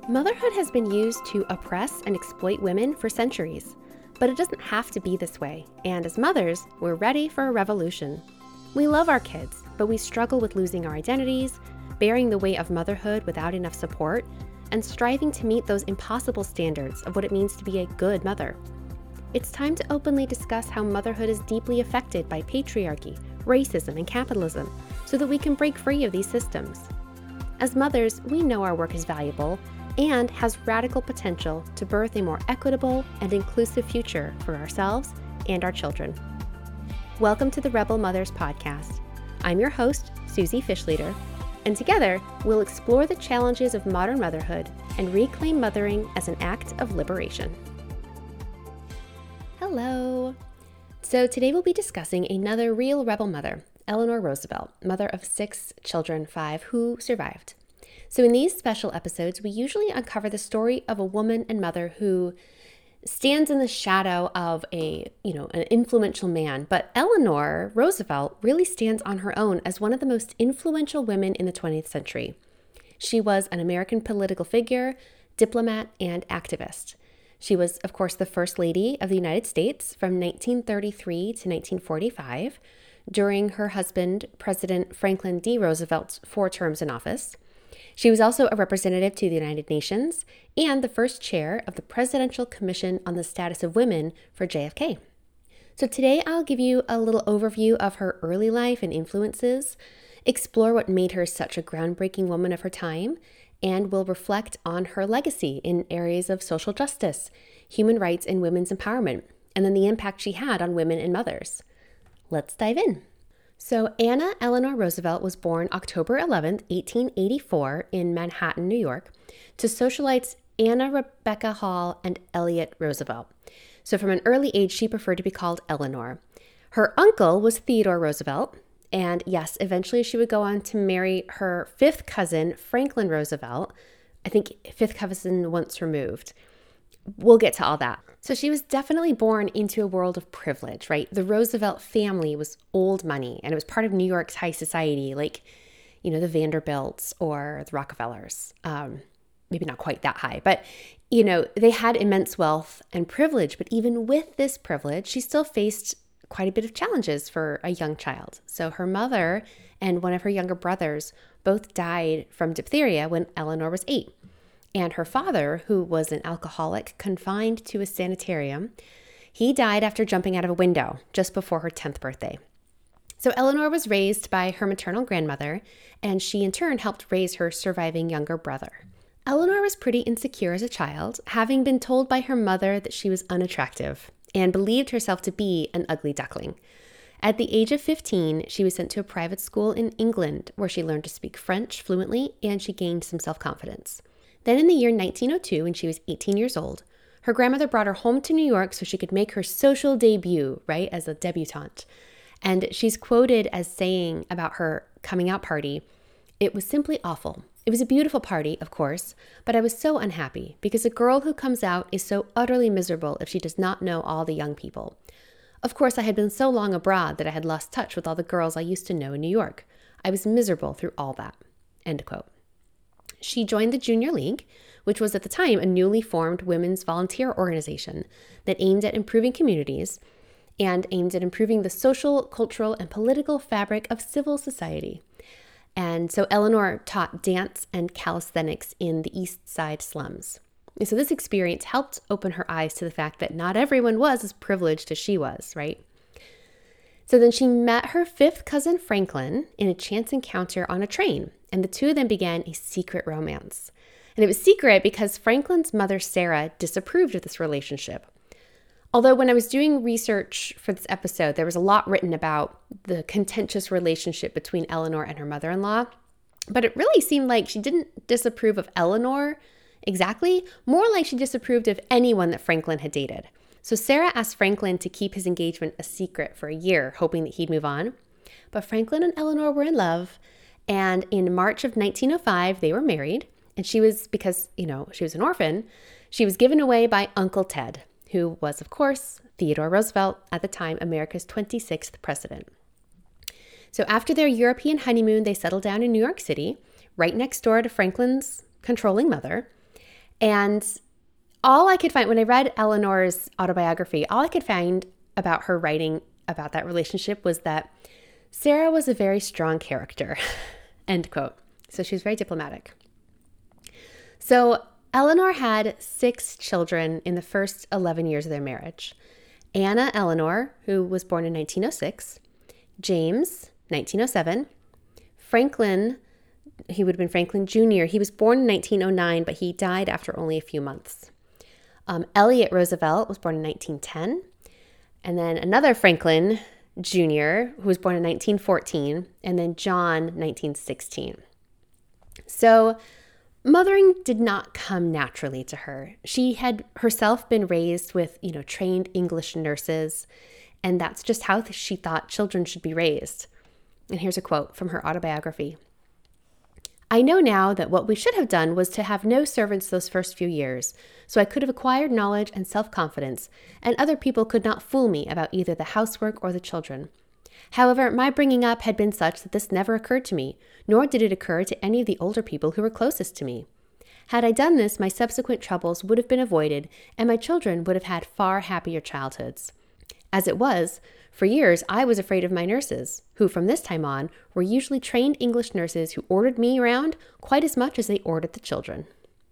Motherhood has been used to oppress and exploit women for centuries, but it doesn't have to be this way, and as mothers, we're ready for a revolution. We love our kids, but we struggle with losing our identities, bearing the weight of motherhood without enough support, and striving to meet those impossible standards of what it means to be a good mother. It's time to openly discuss how motherhood is deeply affected by patriarchy, racism, and capitalism, so that we can break free of these systems. As mothers, we know our work is valuable and has radical potential to birth a more equitable and inclusive future for ourselves and our children. Welcome to the Rebel Mothers Podcast. I'm your host, Susie Fischleder, and together we'll explore the challenges of modern motherhood and reclaim mothering as an act of liberation. Hello! So today we'll be discussing another real rebel mother, Eleanor Roosevelt, mother of 6 children, 5 who survived. So in these special episodes, we usually uncover the story of a woman and mother who stands in the shadow of an influential man. But Eleanor Roosevelt really stands on her own as one of the most influential women in the 20th century. She was an American political figure, diplomat, and activist. She was, of course, the First Lady of the United States from 1933 to 1945, during her husband, President Franklin D. Roosevelt's 4 terms in office. She was also a representative to the United Nations and the first chair of the Presidential Commission on the Status of Women for JFK. So today I'll give you a little overview of her early life and influences, explore what made her such a groundbreaking woman of her time, and we'll reflect on her legacy in areas of social justice, human rights, and women's empowerment, and then the impact she had on women and mothers. Let's dive in. So Anna Eleanor Roosevelt was born October 11, 1884 in Manhattan, New York, to socialites Anna Rebecca Hall and Elliot Roosevelt. So from an early age, she preferred to be called Eleanor. Her uncle was Theodore Roosevelt, and yes, eventually she would go on to marry her 5th cousin, Franklin Roosevelt. I think 5th cousin once removed. We'll get to all that. So she was definitely born into a world of privilege, right? The Roosevelt family was old money, and it was part of New York's high society, like, the Vanderbilts or the Rockefellers. Maybe not quite that high, but, they had immense wealth and privilege. But even with this privilege, she still faced quite a bit of challenges for a young child. So her mother and one of her younger brothers both died from diphtheria when Eleanor was 8. And her father, who was an alcoholic confined to a sanitarium, he died after jumping out of a window just before her 10th birthday. So Eleanor was raised by her maternal grandmother, and she in turn helped raise her surviving younger brother. Eleanor was pretty insecure as a child, having been told by her mother that she was unattractive and believed herself to be an ugly duckling. At the age of 15, she was sent to a private school in England where she learned to speak French fluently and she gained some self-confidence. Then in the year 1902, when she was 18 years old, her grandmother brought her home to New York so she could make her social debut, right, as a debutante. And she's quoted as saying about her coming out party, "It was simply awful. It was a beautiful party, of course, but I was so unhappy because a girl who comes out is so utterly miserable if she does not know all the young people. Of course, I had been so long abroad that I had lost touch with all the girls I used to know in New York. I was miserable through all that." End quote. She joined the Junior League, which was at the time a newly formed women's volunteer organization that aimed at improving communities and aimed at improving the social, cultural, and political fabric of civil society. And so Eleanor taught dance and calisthenics in the East Side slums. And so this experience helped open her eyes to the fact that not everyone was as privileged as she was, right? So then she met her 5th cousin Franklin in a chance encounter on a train, and the two of them began a secret romance. And it was secret because Franklin's mother, Sarah, disapproved of this relationship. Although when I was doing research for this episode, there was a lot written about the contentious relationship between Eleanor and her mother-in-law, but it really seemed like she didn't disapprove of Eleanor exactly, more like she disapproved of anyone that Franklin had dated. So Sarah asked Franklin to keep his engagement a secret for a year, hoping that he'd move on. But Franklin and Eleanor were in love, and in March of 1905, they were married. And she was, because, she was an orphan, she was given away by Uncle Ted, who was, of course, Theodore Roosevelt, at the time America's 26th president. So after their European honeymoon, they settled down in New York City, right next door to Franklin's controlling mother. And all I could find when I read Eleanor's autobiography, all I could find about her writing about that relationship was that Sarah was a very strong character, end quote. So she was very diplomatic. So Eleanor had 6 children in the first 11 years of their marriage. Anna Eleanor, who was born in 1906, James, 1907, Franklin, he would have been Franklin Jr., he was born in 1909, but he died after only a few months. Elliot Roosevelt was born in 1910, and then another Franklin Jr., who was born in 1914, and then John, 1916. So mothering did not come naturally to her. She had herself been raised with, trained English nurses, and that's just how she thought children should be raised. And here's a quote from her autobiography. I know now that what we should have done was to have no servants those first few years, so I could have acquired knowledge and self-confidence, and other people could not fool me about either the housework or the children. However, my bringing up had been such that this never occurred to me, nor did it occur to any of the older people who were closest to me. Had I done this, my subsequent troubles would have been avoided, and my children would have had far happier childhoods. As it was, for years I was afraid of my nurses, who from this time on were usually trained English nurses who ordered me around quite as much as they ordered the children.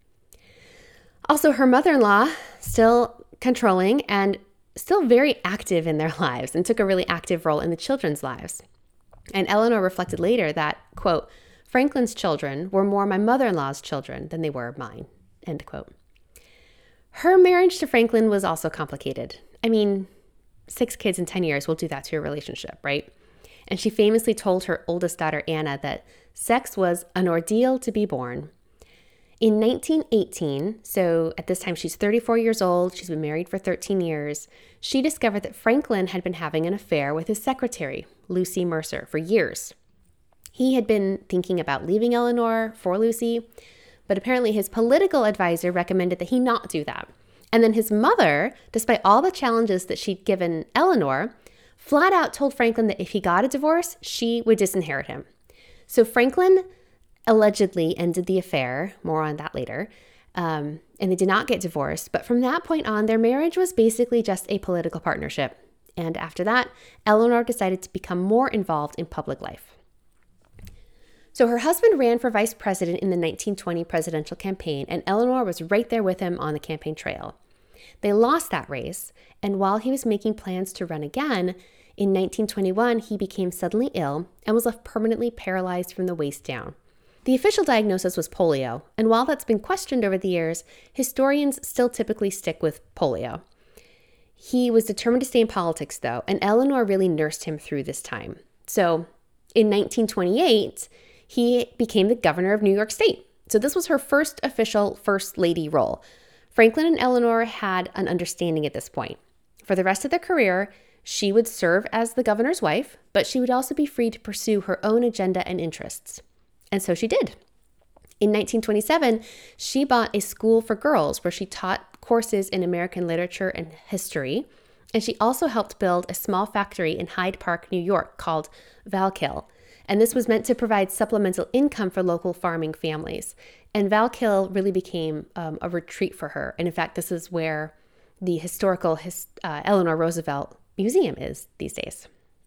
Also, her mother-in-law, still controlling and still very active in their lives, and took a really active role in the children's lives. And Eleanor reflected later that, quote, Franklin's children were more my mother-in-law's children than they were mine, end quote. Her marriage to Franklin was also complicated. I mean, 6 kids in 10 years will do that to your relationship, right? And she famously told her oldest daughter, Anna, that sex was an ordeal to be born. In 1918, so at this time she's 34 years old, she's been married for 13 years, she discovered that Franklin had been having an affair with his secretary, Lucy Mercer, for years. He had been thinking about leaving Eleanor for Lucy, but apparently his political advisor recommended that he not do that. And then his mother, despite all the challenges that she'd given Eleanor, flat out told Franklin that if he got a divorce, she would disinherit him. So Franklin allegedly ended the affair, more on that later, and they did not get divorced. But from that point on, their marriage was basically just a political partnership. And after that, Eleanor decided to become more involved in public life. So her husband ran for vice president in the 1920 presidential campaign, and Eleanor was right there with him on the campaign trail. They lost that race, and while he was making plans to run again, in 1921, he became suddenly ill and was left permanently paralyzed from the waist down. The official diagnosis was polio, and while that's been questioned over the years, historians still typically stick with polio. He was determined to stay in politics, though, and Eleanor really nursed him through this time. So in 1928, he became the governor of New York State. So this was her first official first lady role. Franklin and Eleanor had an understanding at this point. For the rest of their career, she would serve as the governor's wife, but she would also be free to pursue her own agenda and interests. And so she did. In 1927, she bought a school for girls where she taught courses in American literature and history, and she also helped build a small factory in Hyde Park, New York called Valkill. And this was meant to provide supplemental income for local farming families. And Valkill really became a retreat for her. And in fact, this is where the historical Eleanor Roosevelt Museum is these days.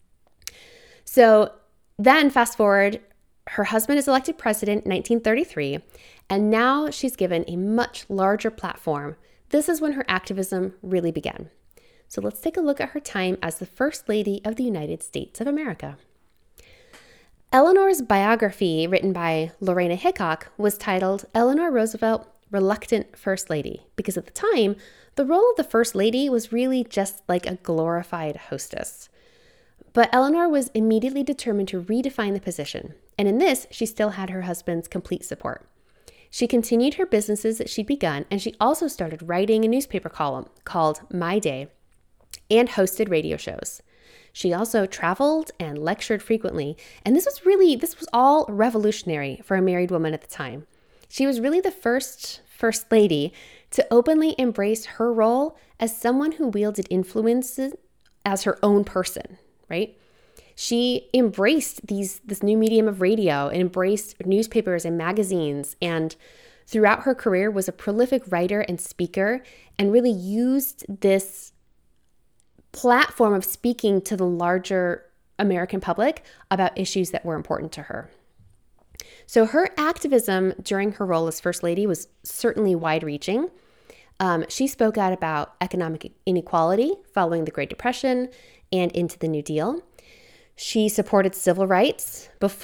So then fast forward, her husband is elected president in 1933, and now she's given a much larger platform. This is when her activism really began. So let's take a look at her time as the First Lady of the United States of America. Eleanor's biography, written by Lorena Hickok, was titled Eleanor Roosevelt, Reluctant First Lady, because at the time, the role of the First Lady was really just like a glorified hostess. But Eleanor was immediately determined to redefine the position, and in this, she still had her husband's complete support. She continued her businesses that she'd begun, and she also started writing a newspaper column called My Day and hosted radio shows. She also traveled and lectured frequently, and this was all revolutionary for a married woman at the time. She was really the first lady to openly embrace her role as someone who wielded influence as her own person, right? She embraced this new medium of radio and embraced newspapers and magazines and throughout her career was a prolific writer and speaker and really used this platform of speaking to the larger American public about issues that were important to her. So her activism during her role as First Lady was certainly wide-reaching. She spoke out about economic inequality following the Great Depression and into the New Deal. She supported civil rights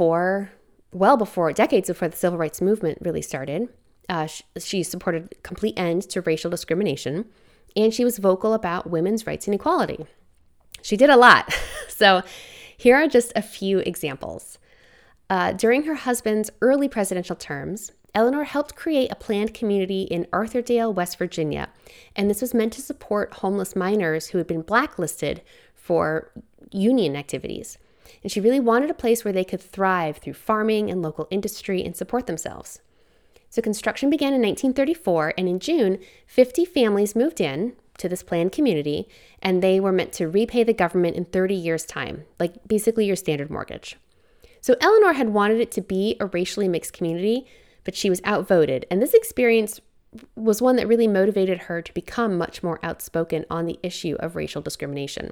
decades before the civil rights movement really started. She supported a complete end to racial discrimination, and she was vocal about women's rights and equality. She did a lot. So here are just a few examples. During her husband's early presidential terms, Eleanor helped create a planned community in Arthurdale, West Virginia, and this was meant to support homeless miners who had been blacklisted for union activities. And she really wanted a place where they could thrive through farming and local industry and support themselves. So construction began in 1934, and in June, 50 families moved in to this planned community, and they were meant to repay the government in 30 years' time, like basically your standard mortgage. So Eleanor had wanted it to be a racially mixed community, but she was outvoted, and this experience was one that really motivated her to become much more outspoken on the issue of racial discrimination.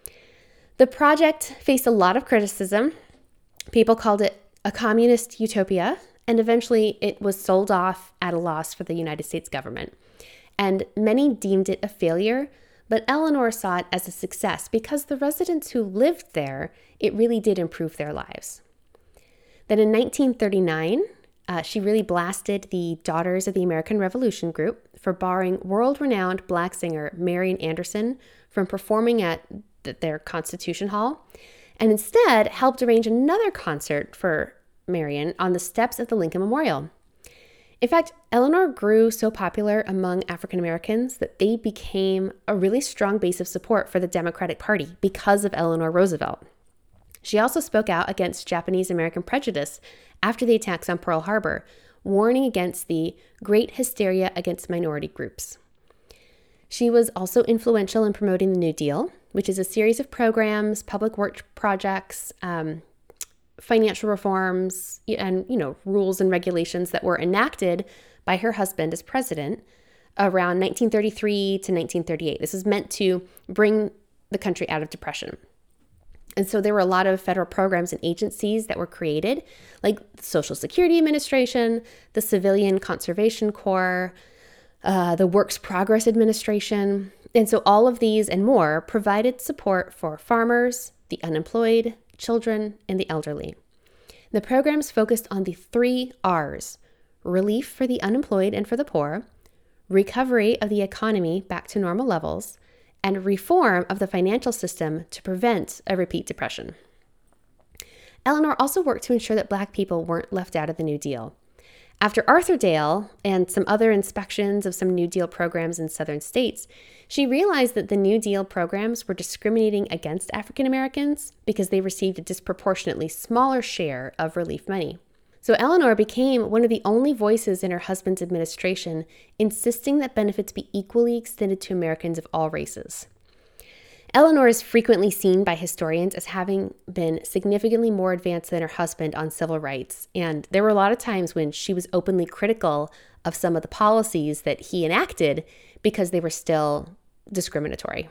The project faced a lot of criticism. People called it a communist utopia, and eventually it was sold off at a loss for the United States government. And many deemed it a failure, but Eleanor saw it as a success because the residents who lived there, it really did improve their lives. Then in 1939, she really blasted the Daughters of the American Revolution group for barring world-renowned Black singer Marian Anderson from performing at their Constitution Hall, and instead helped arrange another concert for Marian on the steps of the Lincoln Memorial. In fact, Eleanor grew so popular among African Americans that they became a really strong base of support for the Democratic Party because of Eleanor Roosevelt. She also spoke out against Japanese American prejudice after the attacks on Pearl Harbor, warning against the great hysteria against minority groups. She was also influential in promoting the New Deal, which is a series of programs, public work projects, financial reforms, and rules and regulations that were enacted by her husband as president around 1933 to 1938. This was meant to bring the country out of depression. And so there were a lot of federal programs and agencies that were created, like the Social Security Administration, the Civilian Conservation Corps, the Works Progress Administration. And so all of these and more provided support for farmers, the unemployed, children, and the elderly. The programs focused on the 3 R's: relief for the unemployed and for the poor, recovery of the economy back to normal levels, and reform of the financial system to prevent a repeat depression. Eleanor also worked to ensure that Black people weren't left out of the New Deal. After Arthurdale and some other inspections of some New Deal programs in southern states, she realized that the New Deal programs were discriminating against African Americans because they received a disproportionately smaller share of relief money. So Eleanor became one of the only voices in her husband's administration insisting that benefits be equally extended to Americans of all races. Eleanor is frequently seen by historians as having been significantly more advanced than her husband on civil rights, and there were a lot of times when she was openly critical of some of the policies that he enacted because they were still discriminatory.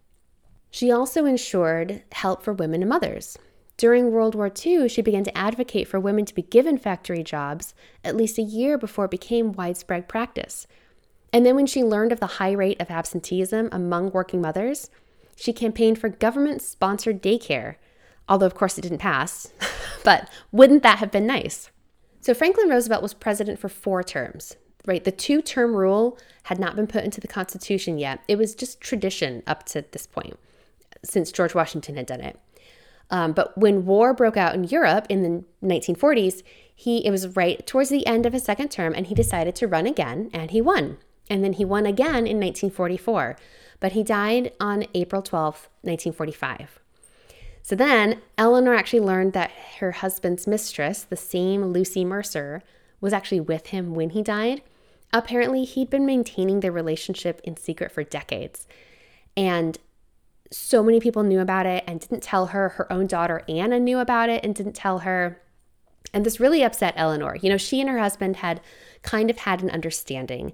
She also ensured help for women and mothers. During World War II, she began to advocate for women to be given factory jobs at least a year before it became widespread practice. And then when she learned of the high rate of absenteeism among working mothers, she campaigned for government-sponsored daycare, although of course it didn't pass, but wouldn't that have been nice? So Franklin Roosevelt was president for 4 terms, right? The 2-term rule had not been put into the Constitution yet. It was just tradition up to this point, since George Washington had done it. But when war broke out in Europe in the 1940s, it was right towards the end of his 2nd term, and he decided to run again, and he won. And then he won again in 1944, but he died on April 12th, 1945. So then Eleanor actually learned that her husband's mistress, the same Lucy Mercer, was actually with him when he died. Apparently, he'd been maintaining their relationship in secret for decades. And so many people knew about it and didn't tell her. Her own daughter, Anna, knew about it and didn't tell her. And this really upset Eleanor. You know, she and her husband had kind of had an understanding.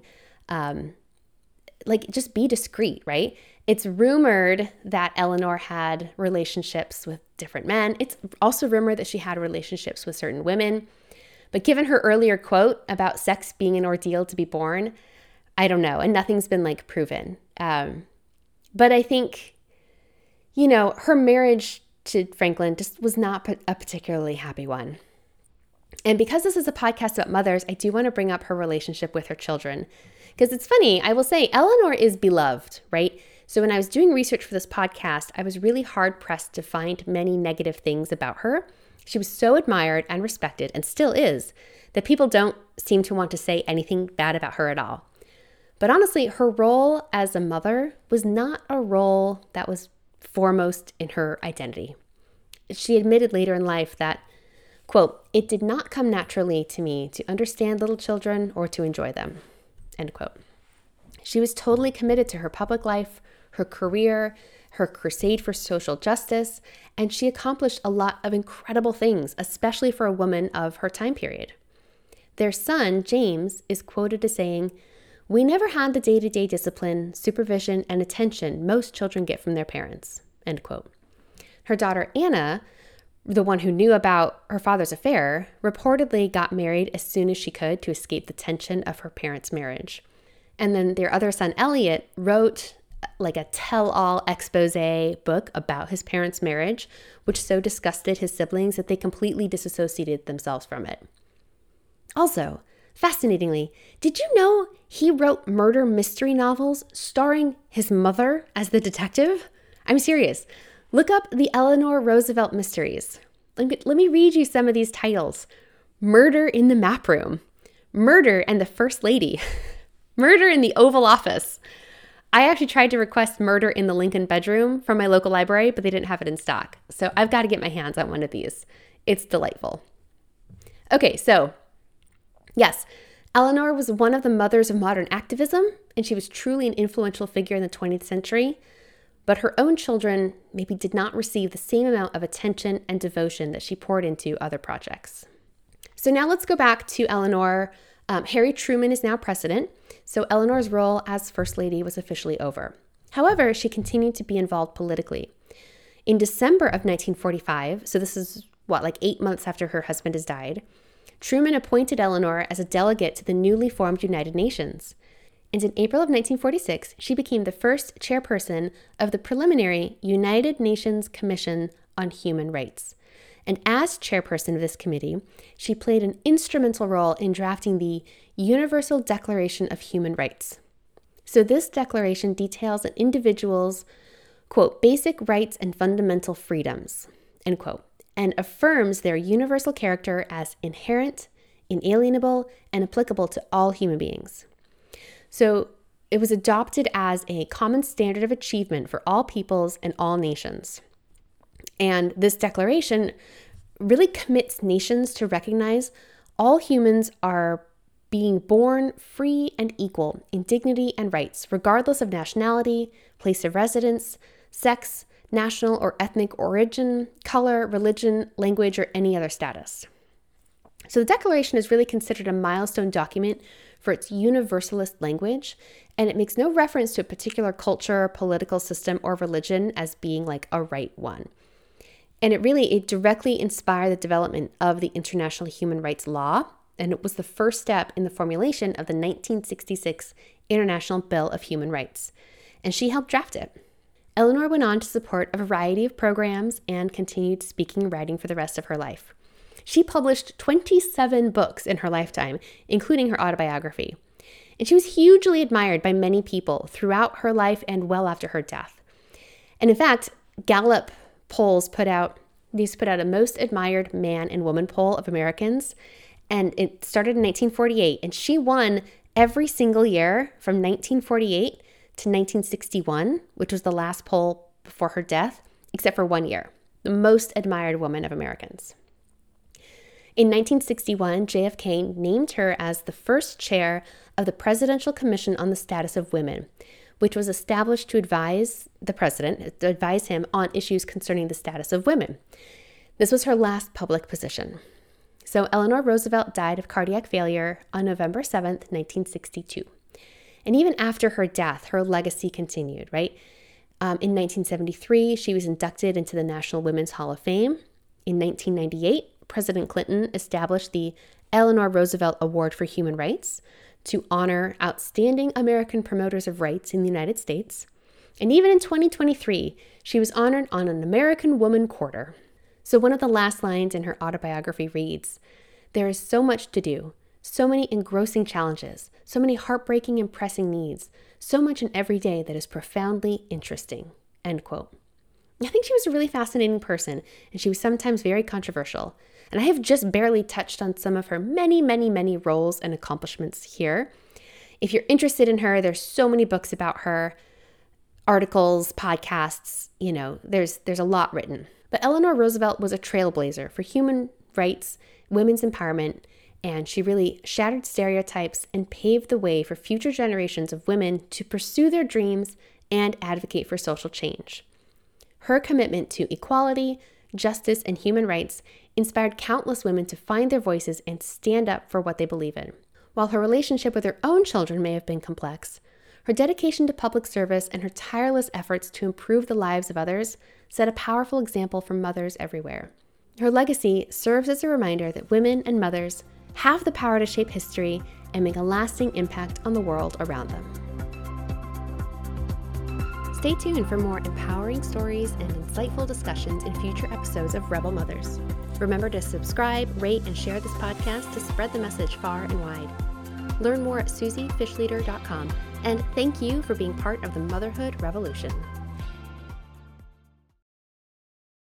Like, just be discreet, right? It's rumored that Eleanor had relationships with different men. It's also rumored that she had relationships with certain women. But given her earlier quote about sex being an ordeal to be born, I don't know. And nothing's been like proven. But I think, you know, her marriage to Franklin just was not a particularly happy one. And because this is a podcast about mothers, I do want to bring up her relationship with her children. Because it's funny, I will say Eleanor is beloved, right? So when I was doing research for this podcast, I was really hard pressed to find many negative things about her. She was so admired and respected, and still is, that people don't seem to want to say anything bad about her at all. But honestly, her role as a mother was not a role that was foremost in her identity. She admitted later in life that, quote, "It did not come naturally to me to understand little children or to enjoy them," end quote. She was totally committed to her public life, her career, her crusade for social justice, and she accomplished a lot of incredible things, especially for a woman of her time period. Their son, James, is quoted as saying, "We never had the day-to-day discipline, supervision, and attention most children get from their parents," end quote. Her daughter, Anna, the one who knew about her father's affair, reportedly got married as soon as she could to escape the tension of her parents' marriage. And then their other son, Elliot, wrote like a tell-all expose book about his parents' marriage, which so disgusted his siblings that they completely disassociated themselves from it. Also, fascinatingly, did you know he wrote murder mystery novels starring his mother as the detective? I'm serious. Look up the Eleanor Roosevelt mysteries. Let me read you some of these titles. Murder in the Map Room, Murder and the First Lady, Murder in the Oval Office. I actually tried to request Murder in the Lincoln Bedroom from my local library, but they didn't have it in stock. So I've got to get my hands on one of these. It's delightful. Okay, so yes, Eleanor was one of the mothers of modern activism, and she was truly an influential figure in the 20th century. But her own children maybe did not receive the same amount of attention and devotion that she poured into other projects. So now let's go back to Eleanor. Harry Truman is now president, so Eleanor's role as First Lady was officially over. However, she continued to be involved politically. In December of 1945, so this is like 8 months after her husband has died, Truman appointed Eleanor as a delegate to the newly formed United Nations. And in April of 1946, she became the first chairperson of the preliminary United Nations Commission on Human Rights. And as chairperson of this committee, she played an instrumental role in drafting the Universal Declaration of Human Rights. So this declaration details an individual's, quote, basic rights and fundamental freedoms, end quote, and affirms their universal character as inherent, inalienable, and applicable to all human beings. So it was adopted as a common standard of achievement for all peoples and all nations. And this declaration really commits nations to recognize all humans are being born free and equal in dignity and rights, regardless of nationality, place of residence, sex, national or ethnic origin, color, religion, language, or any other status. So the Declaration is really considered a milestone document for its universalist language, and it makes no reference to a particular culture, political system, or religion as being like a right one. And it directly inspired the development of the international human rights law, and it was the first step in the formulation of the 1966 International Bill of Human Rights. And she helped draft it. Eleanor went on to support a variety of programs and continued speaking and writing for the rest of her life. She published 27 books in her lifetime, including her autobiography. And she was hugely admired by many people throughout her life and well after her death. And in fact, Gallup polls put out a most admired man and woman poll of Americans, and it started in 1948, and she won every single year from 1948 to 1961, which was the last poll before her death, except for 1 year, the most admired woman of Americans. In 1961, JFK named her as the first chair of the Presidential Commission on the Status of Women, which was established to advise him on issues concerning the status of women. This was her last public position. So Eleanor Roosevelt died of cardiac failure on November 7th, 1962. And even after her death, her legacy continued, right? In 1973, she was inducted into the National Women's Hall of Fame. In 1998, President Clinton established the Eleanor Roosevelt Award for Human Rights to honor outstanding American promoters of rights in the United States. And even in 2023, she was honored on an American Woman Quarter. So one of the last lines in her autobiography reads, "There is so much to do, so many engrossing challenges, so many heartbreaking and pressing needs, so much in every day that is profoundly interesting," end quote. I think she was a really fascinating person, and she was sometimes very controversial. And I have just barely touched on some of her many, many, many roles and accomplishments here. If you're interested in her, there's so many books about her, articles, podcasts, there's a lot written. But Eleanor Roosevelt was a trailblazer for human rights, women's empowerment, and she really shattered stereotypes and paved the way for future generations of women to pursue their dreams and advocate for social change. Her commitment to equality, justice, and human rights inspired countless women to find their voices and stand up for what they believe in. While her relationship with her own children may have been complex, her dedication to public service and her tireless efforts to improve the lives of others set a powerful example for mothers everywhere. Her legacy serves as a reminder that women and mothers have the power to shape history and make a lasting impact on the world around them. Stay tuned for more empowering stories and insightful discussions in future episodes of Rebel Mothers. Remember to subscribe, rate, and share this podcast to spread the message far and wide. Learn more at susiefishleader.com, and thank you for being part of the motherhood revolution.